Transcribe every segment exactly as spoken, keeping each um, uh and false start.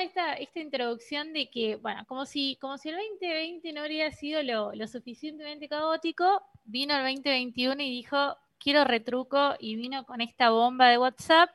esta, esta introducción de que, bueno, como si, como si el veinte veinte no habría sido lo, lo suficientemente caótico, vino el veinte veintiuno y dijo, quiero retruco, y vino con esta bomba de WhatsApp,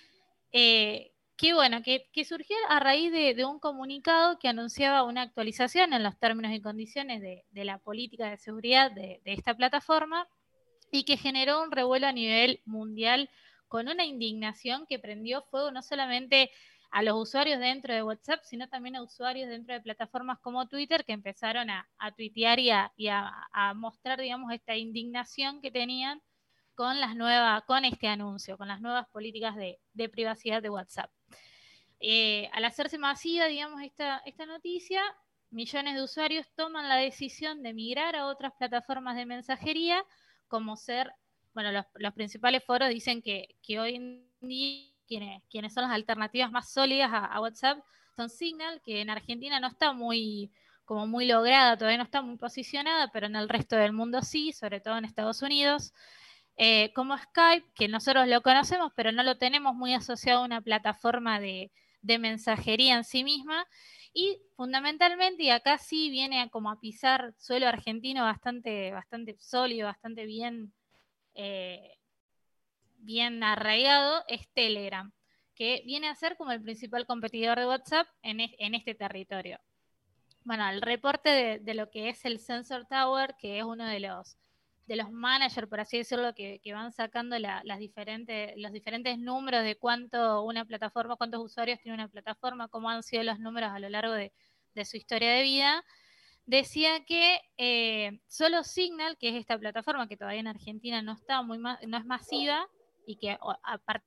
eh, que bueno, que, que surgió a raíz de, de un comunicado que anunciaba una actualización en los términos y condiciones de, de la política de seguridad de, de esta plataforma, y que generó un revuelo a nivel mundial con una indignación que prendió fuego no solamente a los usuarios dentro de WhatsApp, sino también a usuarios dentro de plataformas como Twitter, que empezaron a, a tuitear y, a, y a, a mostrar, digamos, esta indignación que tenían con las nuevas, con este anuncio, con las nuevas políticas de, de privacidad de WhatsApp. Eh, al hacerse masiva, digamos, esta, esta noticia, millones de usuarios toman la decisión de migrar a otras plataformas de mensajería, como ser, bueno, los, los principales foros dicen que, que hoy en día quienes, quienes son las alternativas más sólidas a, a WhatsApp son Signal, que en Argentina no está muy, como muy lograda, todavía no está muy posicionada, pero en el resto del mundo sí, sobre todo en Estados Unidos. Eh, como Skype, que nosotros lo conocemos, pero no lo tenemos muy asociado a una plataforma de, de mensajería en sí misma. Y fundamentalmente, y acá sí viene a como a pisar suelo argentino bastante, bastante sólido, bastante bien, eh, bien arraigado, es Telegram, que viene a ser como el principal competidor de WhatsApp en, es, en este territorio. Bueno, el reporte de, de lo que es el Sensor Tower, que es uno de los de los managers, por así decirlo, que, que van sacando la, las diferentes, los diferentes números de cuánto una plataforma, cuántos usuarios tiene una plataforma, cómo han sido los números a lo largo de, de su historia de vida, decía que eh, solo Signal, que es esta plataforma que todavía en Argentina no está muy ma no es masiva y que aparte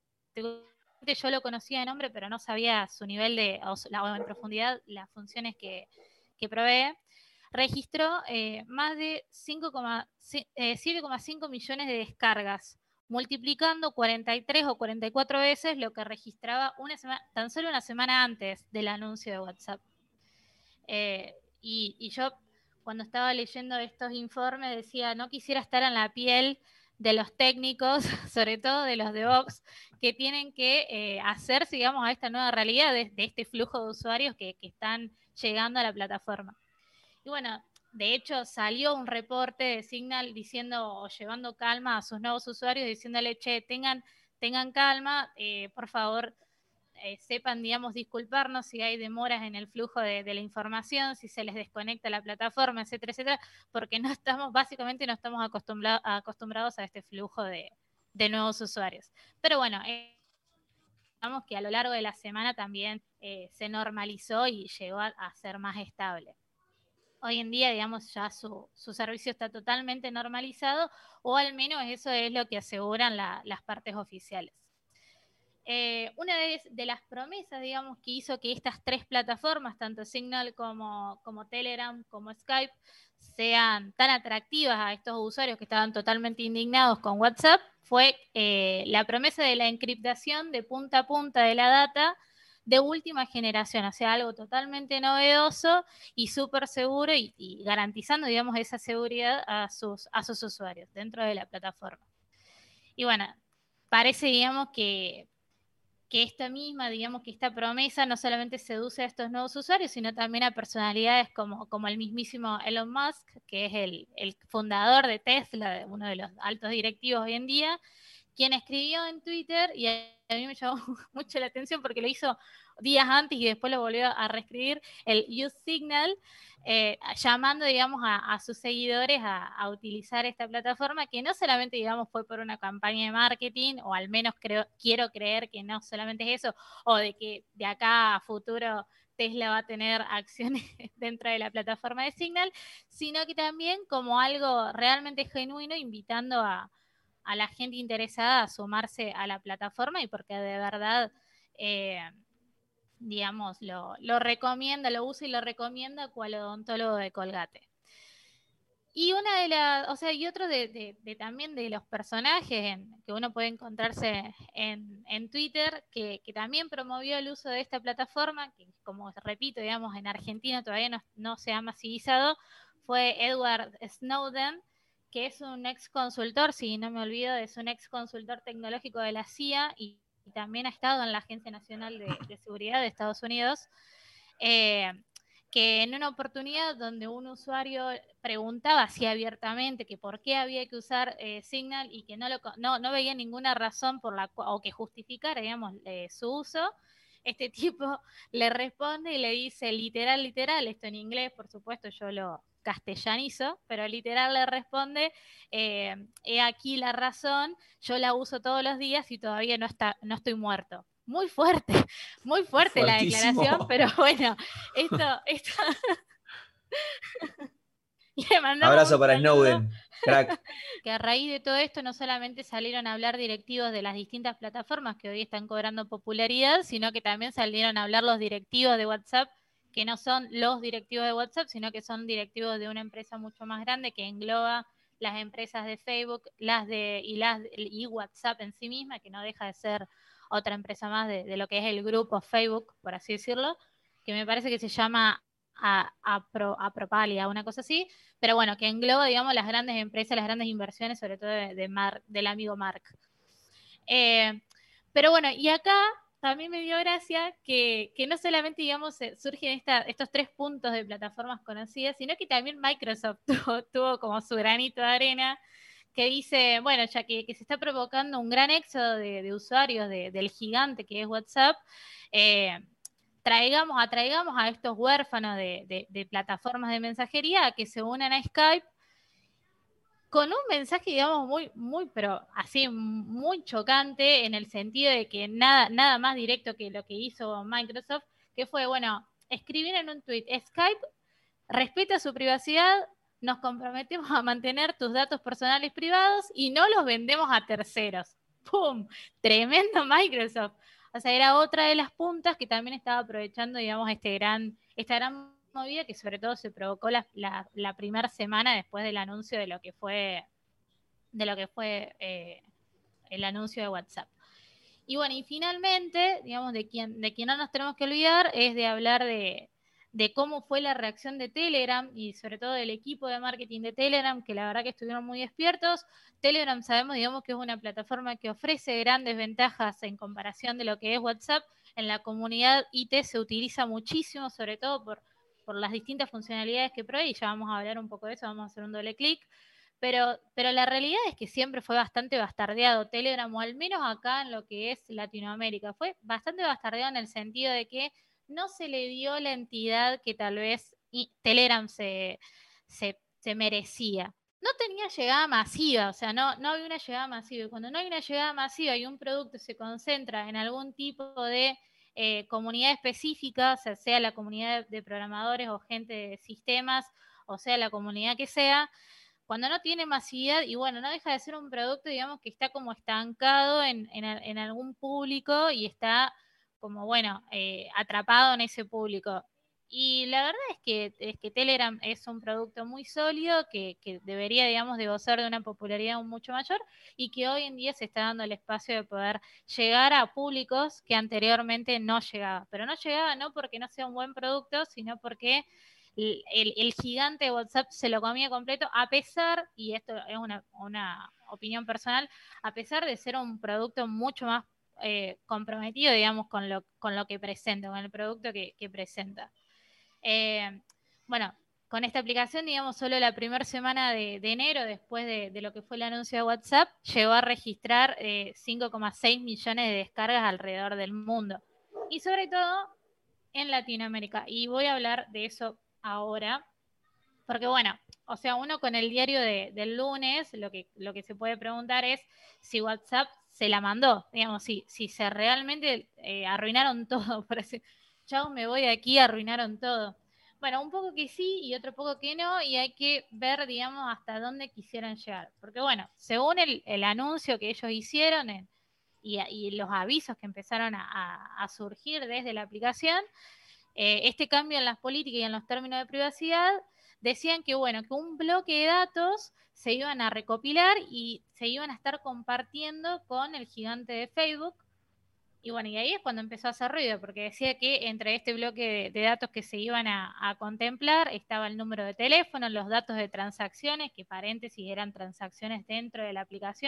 yo lo conocía de nombre, pero no sabía su nivel de, o, la, o en profundidad las funciones que, que provee, registró eh, más de siete coma cinco millones de descargas, multiplicando cuarenta y tres o cuarenta y cuatro veces lo que registraba una semana, tan solo una semana antes del anuncio de WhatsApp. Eh, y, y yo cuando estaba leyendo estos informes decía, no quisiera estar en la piel de los técnicos, sobre todo de los DevOps, que tienen que eh, hacerse, digamos, a esta nueva realidad de, de este flujo de usuarios que, que están llegando a la plataforma. Y bueno, de hecho salió un reporte de Signal diciendo o llevando calma a sus nuevos usuarios, diciéndole, che, tengan, tengan calma, eh, por favor, eh, sepan, digamos, disculparnos si hay demoras en el flujo de, de la información, si se les desconecta la plataforma, etcétera, etcétera, porque no estamos, básicamente no estamos acostumbrados, acostumbrados a este flujo de, de nuevos usuarios. Pero bueno, eh, digamos que a lo largo de la semana también eh, se normalizó y llegó a, a ser más estable. Hoy en día, digamos, ya su, su servicio está totalmente normalizado, o al menos eso es lo que aseguran la, las partes oficiales. Eh, una de, de, las promesas, digamos, que hizo que estas tres plataformas, tanto Signal como, como Telegram, como Skype, sean tan atractivas a estos usuarios que estaban totalmente indignados con WhatsApp, fue eh, la promesa de la encriptación de punta a punta de la data de última generación, o sea, algo totalmente novedoso y súper seguro y, y garantizando, digamos, esa seguridad a sus, a sus usuarios dentro de la plataforma. Y bueno, parece, digamos, que que esta misma, digamos que esta promesa no solamente seduce a estos nuevos usuarios, sino también a personalidades como, como el mismísimo Elon Musk, que es el, el fundador de Tesla, uno de los altos directivos hoy en día, quien escribió en Twitter, y a mí me llamó mucho la atención porque lo hizo días antes y después lo volvió a reescribir, el Use Signal, eh, llamando, digamos, a, a sus seguidores a, a utilizar esta plataforma, que no solamente, digamos, fue por una campaña de marketing, o al menos creo, quiero creer que no solamente es eso, o de que de acá a futuro Tesla va a tener acciones dentro de la plataforma de Signal, sino que también como algo realmente genuino, invitando a, a la gente interesada a sumarse a la plataforma, y porque de verdad, eh, digamos, lo, lo recomienda, lo usa y lo recomienda cual odontólogo de Colgate. Y una de las, o sea, y otro de, de, de también de los personajes en, que uno puede encontrarse en, en Twitter, que, que también promovió el uso de esta plataforma, que como repito, digamos, en Argentina todavía no, no se ha masivizado, fue Edward Snowden, que es un ex consultor, si no me olvido, es un ex consultor tecnológico de la C I A y y también ha estado en la Agencia Nacional de, de Seguridad de Estados Unidos, eh, que en una oportunidad donde un usuario preguntaba así abiertamente que por qué había que usar eh, Signal y que no, lo, no, no veía ninguna razón por la o que justificara, digamos, eh, su uso, este tipo le responde y le dice literal, literal, esto en inglés, por supuesto, yo lo castellanizo, pero literal le responde, eh, he aquí la razón, yo la uso todos los días y todavía no, está, no estoy muerto. Muy fuerte, muy fuerte la declaración, pero bueno, esto, esto le mandamos Abrazo un para saludo. Snowden, crack. Que a raíz de todo esto no solamente salieron a hablar directivos de las distintas plataformas que hoy están cobrando popularidad, sino que también salieron a hablar los directivos de WhatsApp, que no son los directivos de WhatsApp, sino que son directivos de una empresa mucho más grande que engloba las empresas de Facebook, las de y las y WhatsApp en sí misma, que no deja de ser otra empresa más de, de lo que es el grupo Facebook, por así decirlo, que me parece que se llama a, a, Pro, a Propalia, una cosa así, pero bueno, que engloba, digamos, las grandes empresas, las grandes inversiones, sobre todo de, de Mark, del amigo Mark. Eh, pero bueno, y acá también me dio gracia que, que no solamente, digamos, surgen esta, estos tres puntos de plataformas conocidas, sino que también Microsoft tuvo, tuvo como su granito de arena, que dice, bueno, ya que, que se está provocando un gran éxodo de, de usuarios de, del gigante que es WhatsApp, eh, traigamos, atraigamos a estos huérfanos de, de, de plataformas de mensajería a que se unan a Skype con un mensaje, digamos, muy, muy, pero así, muy chocante en el sentido de que nada, nada más directo que lo que hizo Microsoft, que fue, bueno, escribir en un tweet, Skype respeta su privacidad, nos comprometemos a mantener tus datos personales privados y no los vendemos a terceros. ¡Pum! Tremendo Microsoft. O sea, era otra de las puntas que también estaba aprovechando, digamos, este gran, esta gran movida que sobre todo se provocó la, la, la primera semana después del anuncio de lo que fue, de lo que fue eh, el anuncio de WhatsApp. Y bueno, y finalmente, digamos, de quien, de quien no nos tenemos que olvidar es de hablar de, de cómo fue la reacción de Telegram y sobre todo del equipo de marketing de Telegram, que la verdad que estuvieron muy despiertos. Telegram sabemos, digamos, que es una plataforma que ofrece grandes ventajas en comparación de lo que es WhatsApp. En la comunidad I T se utiliza muchísimo, sobre todo por, por las distintas funcionalidades que provee, y ya vamos a hablar un poco de eso, vamos a hacer un doble clic. Pero, pero la realidad es que siempre fue bastante bastardeado Telegram, o al menos acá en lo que es Latinoamérica. Fue bastante bastardeado en el sentido de que no se le dio la entidad que tal vez Telegram se, se, se merecía. No tenía llegada masiva, o sea, no, no había una llegada masiva. Y cuando no hay una llegada masiva y un producto se concentra en algún tipo de eh, comunidad específica, o sea, sea la comunidad de programadores o gente de sistemas, o sea la comunidad que sea, cuando no tiene masividad, y bueno, no deja de ser un producto, digamos, que está como estancado en, en, en algún público y está como, bueno, eh, atrapado en ese público. Y la verdad es que, es que Telegram es un producto muy sólido que, que debería, digamos, de gozar de una popularidad mucho mayor y que hoy en día se está dando el espacio de poder llegar a públicos que anteriormente no llegaba. Pero no llegaba no porque no sea un buen producto, sino porque el, el, gigante de WhatsApp se lo comía completo, a pesar, y esto es una, una opinión personal, a pesar de ser un producto mucho más eh, comprometido, digamos, con lo, con lo que presenta, con el producto que, que presenta. Eh, bueno, con esta aplicación, digamos, solo la primera semana de, de enero, después de, de, lo que fue el anuncio de WhatsApp, llegó a registrar eh, cinco coma seis millones de descargas alrededor del mundo. Y sobre todo en Latinoamérica. Y voy a hablar de eso ahora, porque bueno, o sea, uno con el diario de, del lunes, lo que, lo que se puede preguntar es si WhatsApp se la mandó, digamos, si, si se realmente eh, arruinaron todo, por así, chao, me voy de aquí, arruinaron todo. Bueno, un poco que sí y otro poco que no, y hay que ver, digamos, hasta dónde quisieran llegar. Porque bueno, según el, el anuncio que ellos hicieron en, y, y, los avisos que empezaron a, a, a surgir desde la aplicación, eh, este cambio en las políticas y en los términos de privacidad, decían que, bueno, que un bloque de datos se iban a recopilar y se iban a estar compartiendo con el gigante de Facebook. Y bueno, y ahí es cuando empezó a hacer ruido, porque decía que entre este bloque de, de datos que se iban a, a contemplar estaba el número de teléfono, los datos de transacciones, que paréntesis eran transacciones dentro de la aplicación,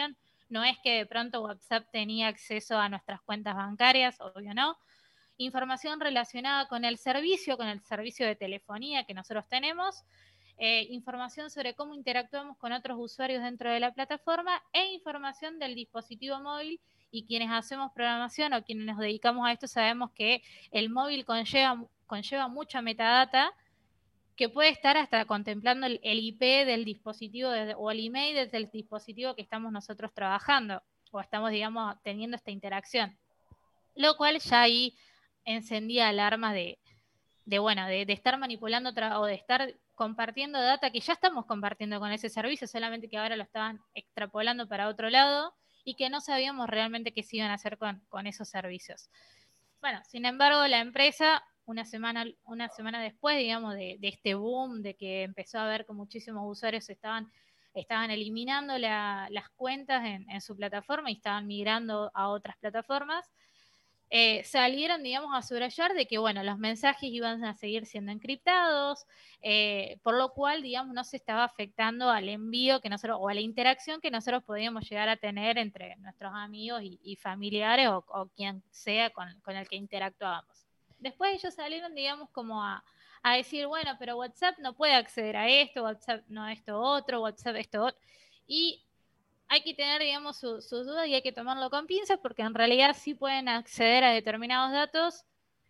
No es que de pronto WhatsApp tenía acceso a nuestras cuentas bancarias, obvio no. Información relacionada con el servicio, con el servicio de telefonía que nosotros tenemos, eh, información sobre cómo interactuamos con otros usuarios dentro de la plataforma e información del dispositivo móvil. Y quienes hacemos programación o quienes nos dedicamos a esto sabemos que el móvil conlleva, conlleva mucha metadata que puede estar hasta contemplando el, el I P del dispositivo de, o el email desde el dispositivo que estamos nosotros trabajando o estamos, digamos, teniendo esta interacción. Lo cual ya ahí encendía alarmas de, de bueno, de, de estar manipulando o de estar compartiendo data que ya estamos compartiendo con ese servicio, solamente que ahora lo estaban extrapolando para otro lado y que no sabíamos realmente qué se iban a hacer con, con esos servicios. Bueno, sin embargo, la empresa, una semana, una semana después, digamos, de, de este boom, de que empezó a ver que muchísimos usuarios estaban, estaban eliminando la, las cuentas en, en su plataforma y estaban migrando a otras plataformas, eh, salieron, digamos, a subrayar de que, bueno, los mensajes iban a seguir siendo encriptados, eh, por lo cual, digamos, no se estaba afectando al envío que nosotros, o a la interacción que nosotros podíamos llegar a tener entre nuestros amigos y, y familiares o, o quien sea con, con el que interactuábamos. Después ellos salieron, digamos, como a, a decir, bueno, pero WhatsApp no puede acceder a esto, WhatsApp no a esto otro, WhatsApp esto otro, y hay que tener, digamos, sus su dudas y hay que tomarlo con pinzas porque en realidad sí pueden acceder a determinados datos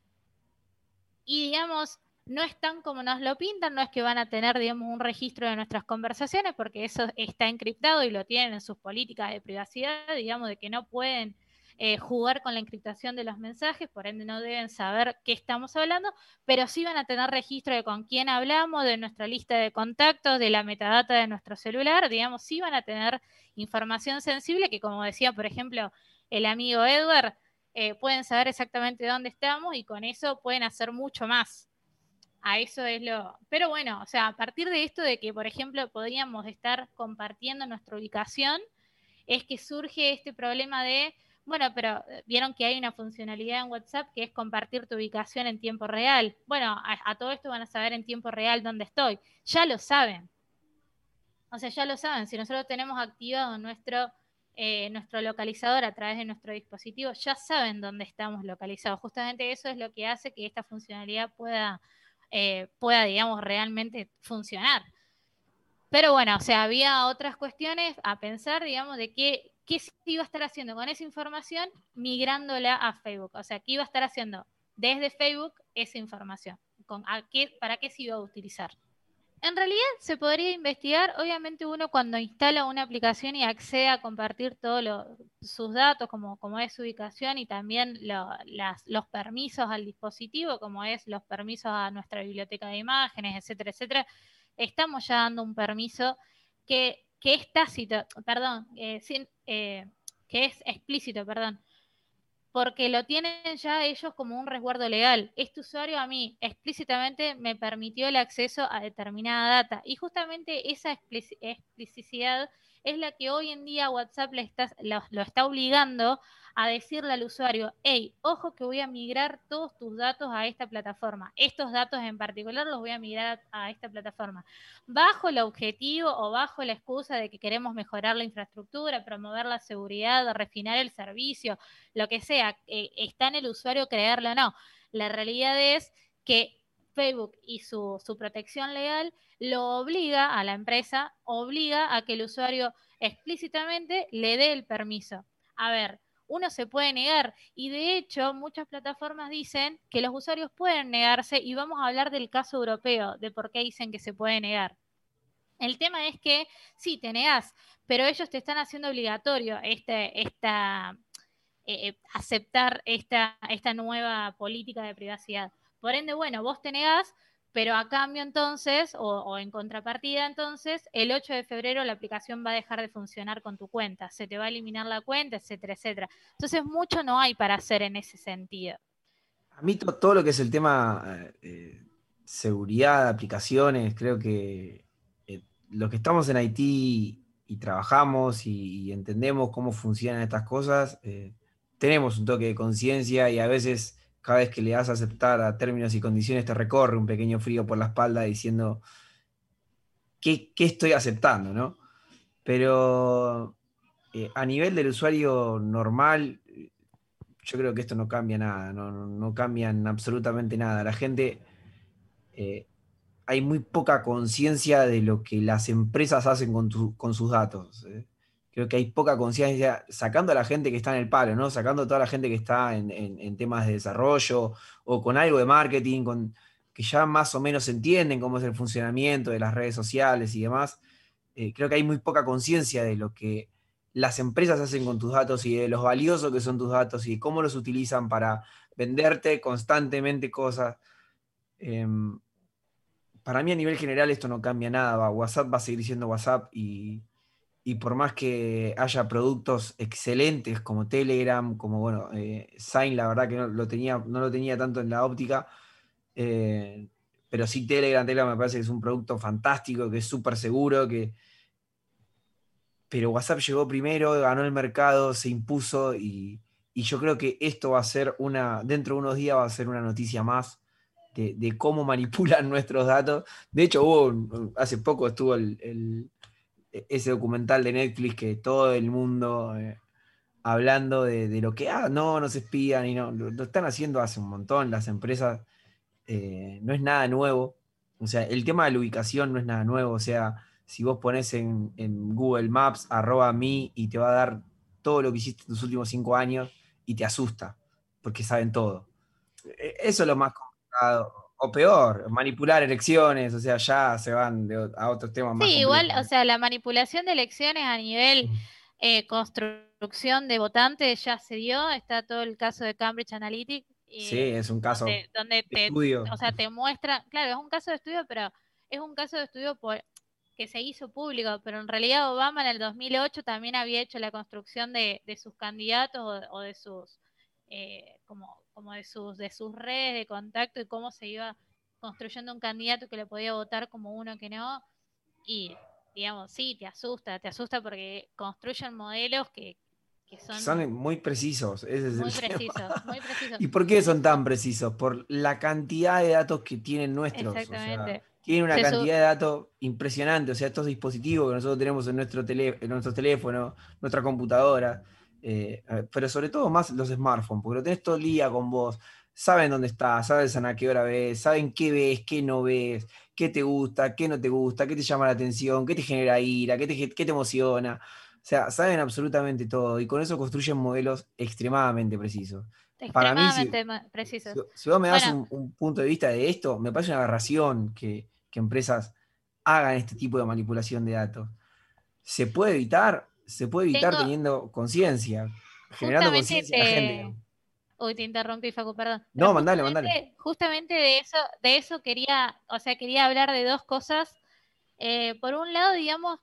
y, digamos, no están como nos lo pintan, no es que van a tener, digamos, un registro de nuestras conversaciones porque eso está encriptado y lo tienen en sus políticas de privacidad, digamos, de que no pueden eh, jugar con la encriptación de los mensajes, por ende no deben saber qué estamos hablando, pero sí van a tener registro de con quién hablamos, de nuestra lista de contactos, de la metadata de nuestro celular, digamos, sí van a tener información sensible que, como decía, por ejemplo, el amigo Edward, eh, pueden saber exactamente dónde estamos y con eso pueden hacer mucho más. A eso es lo... Pero bueno, o sea, a partir de esto de que, por ejemplo, podríamos estar compartiendo nuestra ubicación, es que surge este problema de, bueno, pero vieron que hay una funcionalidad en WhatsApp que es compartir tu ubicación en tiempo real. Bueno, a, a todo esto van a saber en tiempo real dónde estoy. Ya lo saben. O sea, ya lo saben, si nosotros tenemos activado nuestro, eh, nuestro localizador a través de nuestro dispositivo, ya saben dónde estamos localizados. Justamente eso es lo que hace que esta funcionalidad pueda, eh, pueda, digamos, realmente funcionar. Pero bueno, o sea, había otras cuestiones a pensar, digamos, de qué, qué se iba a estar haciendo con esa información migrándola a Facebook. O sea, qué iba a estar haciendo desde Facebook esa información. Con, a qué, ¿Para qué se iba a utilizar? En realidad se podría investigar, obviamente uno cuando instala una aplicación y accede a compartir todos sus datos, como, como es su ubicación y también lo, las, los permisos al dispositivo, como es los permisos a nuestra biblioteca de imágenes, etcétera, etcétera, estamos ya dando un permiso que, que es tácito, perdón, eh, sin, eh, que es explícito, perdón, porque lo tienen ya ellos como un resguardo legal. Este usuario a mí explícitamente me permitió el acceso a determinada data y justamente esa explicidad es la que hoy en día WhatsApp le está, lo, lo está obligando a decirle al usuario, hey, ojo que voy a migrar todos tus datos a esta plataforma. Estos datos en particular los voy a migrar a, a esta plataforma. Bajo el objetivo o bajo la excusa de que queremos mejorar la infraestructura, promover la seguridad, refinar el servicio, lo que sea, eh, está en el usuario creerlo o no. La realidad es que Facebook y su, su protección legal lo obliga a la empresa, obliga a que el usuario explícitamente le dé el permiso. A ver, uno se puede negar y de hecho muchas plataformas dicen que los usuarios pueden negarse y vamos a hablar del caso europeo, de por qué dicen que se puede negar. El tema es que sí, te negás, pero ellos te están haciendo obligatorio este, esta, eh, aceptar esta, esta nueva política de privacidad. Por ende, bueno, vos te negás, pero a cambio entonces, o, o en contrapartida entonces, el ocho de febrero la aplicación va a dejar de funcionar con tu cuenta, se te va a eliminar la cuenta, etcétera, etcétera. Entonces, mucho no hay para hacer en ese sentido. A mí to- todo lo que es el tema eh, seguridad, aplicaciones, creo que eh, los que estamos en Haití y trabajamos y, y entendemos cómo funcionan estas cosas, eh, tenemos un toque de conciencia y a veces cada vez que le das a aceptar a términos y condiciones te recorre un pequeño frío por la espalda diciendo qué, qué estoy aceptando, ¿no? Pero eh, a nivel del usuario normal, yo creo que esto no cambia nada, no, no, no cambian absolutamente nada. La gente, eh, hay muy poca conciencia de lo que las empresas hacen con, tu- con sus datos. eh. Creo que hay poca conciencia, sacando a la gente que está en el palo, ¿no? Sacando a toda la gente que está en, en- en temas de desarrollo o con algo de marketing, con, que ya más o menos entienden cómo es el funcionamiento de las redes sociales y demás. Eh, creo que hay muy poca conciencia de lo que las empresas hacen con tus datos y de los valiosos que son tus datos y de cómo los utilizan para venderte constantemente cosas. Em, para mí a nivel general esto no cambia nada. va, WhatsApp va a seguir siendo WhatsApp y, y por más que haya productos excelentes como Telegram, como bueno, eh, Sign, la verdad que no lo tenía, no lo tenía tanto en la óptica, eh, pero sí Telegram, Telegram me parece que es un producto fantástico, que es súper seguro, que, pero WhatsApp llegó primero, ganó el mercado, se impuso y, y yo creo que esto va a ser una, dentro de unos días va a ser una noticia más de, de cómo manipulan nuestros datos. De hecho, hubo un- hace poco estuvo el, el- ese documental de Netflix que todo el mundo eh, hablando de, de lo que, ah, no, nos espían y no, lo, lo están haciendo hace un montón las empresas, eh, no es nada nuevo. O sea, el tema de la ubicación no es nada nuevo. O sea, si vos pones en, en Google Maps arroba mi y te va a dar todo lo que hiciste en tus últimos cinco años y te asusta, porque saben todo. E- Eso es lo más complicado. O peor, manipular elecciones, o sea, ya se van de o- a otros temas más Sí, igual, complejos. o sea, la manipulación de elecciones a nivel Mm. eh, construcción de votantes ya se dio. Está todo el caso de Cambridge Analytica, Sí, eh, es un caso donde, donde de te, estudio. o sea, te muestra, claro, es un caso de estudio, pero es un caso de estudio por, que se hizo público, pero en realidad Obama en el dos mil ocho también había hecho la construcción de, de sus candidatos o, o de sus, eh, como, como de sus, de sus redes de contacto y cómo se iba construyendo un candidato que le podía votar como uno que no. Y, digamos, sí, te asusta, te asusta porque construyen modelos que, que Que son son muy precisos, ese es el muy precisos, tema. muy precisos. ¿Y por qué son Eso, tan precisos? Por la cantidad de datos que tienen nuestros. O sea, exactamente. tienen una Se su- cantidad de datos impresionante. O sea, estos dispositivos que nosotros tenemos en nuestro, tele, en nuestro teléfono, nuestra computadora, eh, pero sobre todo más los smartphones, porque lo tenés todo el día con vos. Saben dónde estás, saben a qué hora ves, saben qué ves, qué no ves, qué te gusta, qué no te gusta, qué te llama la atención, qué te genera ira, qué te, qué te emociona. O sea, saben absolutamente todo y con eso construyen modelos extremadamente precisos. Para mí, si, extremadamente ma- si, precisos. si vos me das Bueno, un, un punto de vista de esto, me parece una aberración que, que empresas hagan este tipo de manipulación de datos. ¿Se puede evitar? Se puede evitar tengo, teniendo conciencia, generando justamente conciencia en la gente. te, uy, te interrumpí, Facu, perdón. Pero No, mandale, mandale. justamente, justamente de eso, de eso quería, o sea, quería hablar de dos cosas. Eh, por un lado, digamos,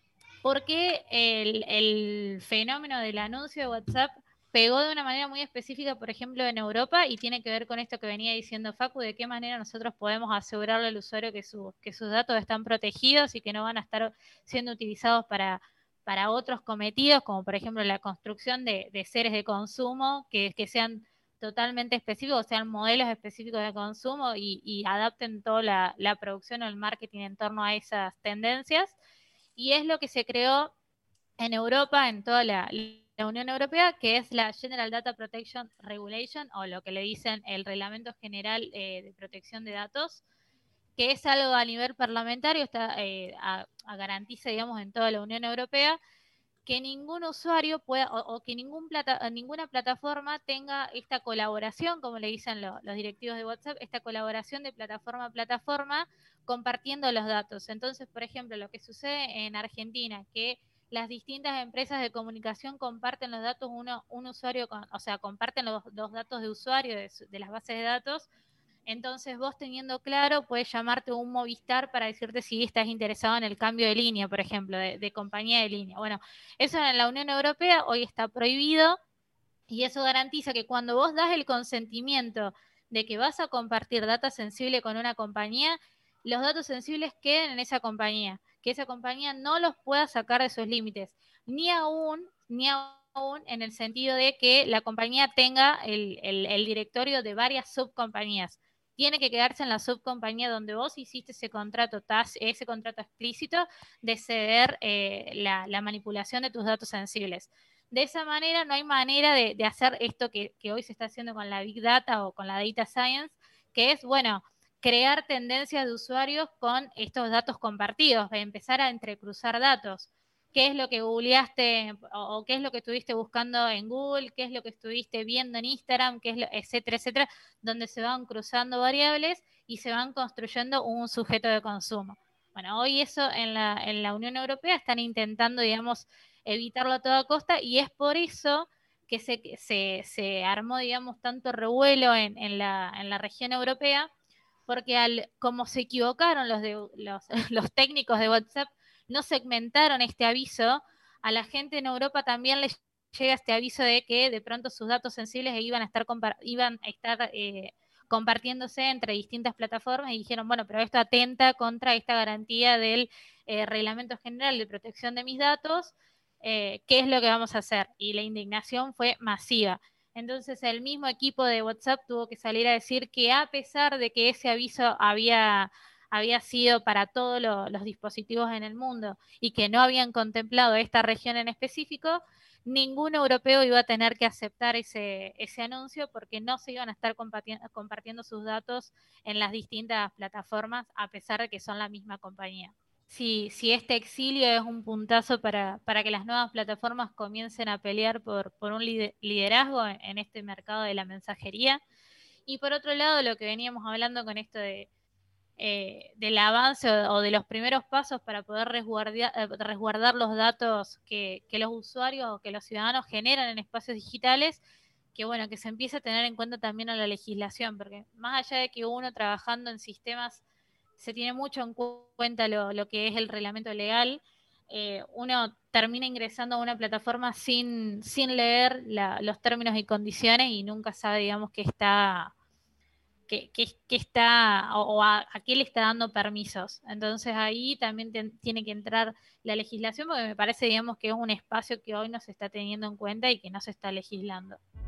porque el, el fenómeno del anuncio de WhatsApp pegó de una manera muy específica, por ejemplo, en Europa, y tiene que ver con esto que venía diciendo Facu, de qué manera nosotros podemos asegurarle al usuario que, su, que sus datos están protegidos y que no van a estar siendo utilizados para, para otros cometidos, como por ejemplo la construcción de, de seres de consumo que, que sean totalmente específicos, sean modelos específicos de consumo y, y adapten toda la, la producción o el marketing en torno a esas tendencias. Y es lo que se creó en Europa, en toda la, la Unión Europea, que es la General Data Protection Regulation, o lo que le dicen el Reglamento General eh, de Protección de Datos, que es algo a nivel parlamentario, está, eh, a, a garantiza, digamos, en toda la Unión Europea, que ningún usuario pueda, o, o que ningún plata, ninguna plataforma tenga esta colaboración, como le dicen lo, los directivos de WhatsApp, esta colaboración de plataforma a plataforma compartiendo los datos. Entonces, por ejemplo, lo que sucede en Argentina, que las distintas empresas de comunicación comparten los datos, uno, un usuario, con, o sea, comparten los, los datos de usuario de, de las bases de datos. Entonces vos teniendo claro, puedes llamarte un Movistar para decirte si estás interesado en el cambio de línea, por ejemplo, de, de compañía de línea. Bueno, eso en la Unión Europea hoy está prohibido y eso garantiza que cuando vos das el consentimiento de que vas a compartir datos sensibles con una compañía, los datos sensibles queden en esa compañía, que esa compañía no los pueda sacar de sus límites, ni aún, ni aún en el sentido de que la compañía tenga el, el, el directorio de varias subcompañías. tiene que quedarse en la subcompañía donde vos hiciste ese contrato, ese contrato explícito de ceder eh, la, la manipulación de tus datos sensibles. De esa manera no hay manera de, de hacer esto que, que hoy se está haciendo con la Big Data o con la Data Science, que es, bueno, crear tendencias de usuarios con estos datos compartidos, de empezar a entrecruzar datos. ¿Qué es lo que googleaste o, o qué es lo que estuviste buscando en Google? ¿Qué es lo que estuviste viendo en Instagram? ¿Qué es lo, etcétera, etcétera? Donde se van cruzando variables y se van construyendo un sujeto de consumo. Bueno, hoy eso en la, en la Unión Europea están intentando, digamos, evitarlo a toda costa, y es por eso que se, se, se armó, digamos, tanto revuelo en, en, la, en la región europea, porque al, como se equivocaron los, de, los, los técnicos de WhatsApp, no segmentaron este aviso, a la gente en Europa también les llega este aviso de que de pronto sus datos sensibles iban a estar, iban a estar eh, compartiéndose entre distintas plataformas, y dijeron, bueno, pero esto atenta contra esta garantía del eh, Reglamento General de Protección de mis datos, eh, ¿qué es lo que vamos a hacer? Y la indignación fue masiva. Entonces el mismo equipo de WhatsApp tuvo que salir a decir que, a pesar de que ese aviso había, había sido para todos lo, los dispositivos en el mundo y que no habían contemplado esta región en específico, ningún europeo iba a tener que aceptar ese, ese anuncio, porque no se iban a estar compartiendo, compartiendo sus datos en las distintas plataformas, a pesar de que son la misma compañía. Si, si este exilio es un puntazo para, para que las nuevas plataformas comiencen a pelear por, por un liderazgo en, en este mercado de la mensajería. Y por otro lado, lo que veníamos hablando con esto de, eh, del avance o, o de los primeros pasos para poder resguardar, eh, resguardar los datos que, que los usuarios o que los ciudadanos generan en espacios digitales, que bueno, que se empiece a tener en cuenta también a la legislación, porque más allá de que uno trabajando en sistemas se tiene mucho en cuenta lo, lo que es el reglamento legal, eh, uno termina ingresando a una plataforma sin, sin leer la, los términos y condiciones, y nunca sabe, digamos, que está, que, que, que está o, o a, a, qué le está dando permisos. Entonces ahí también te, tiene que entrar la legislación, porque me parece, digamos, que es un espacio que hoy no se está teniendo en cuenta y que no se está legislando.